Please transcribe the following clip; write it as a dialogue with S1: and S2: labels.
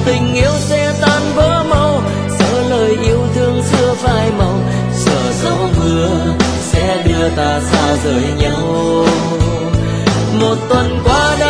S1: tình yêu sẽ tan vỡ mau, sợ lời yêu thương xưa phai màu, sợ gió mưa sẽ đưa ta xa rời nhau. Một tuần qua đã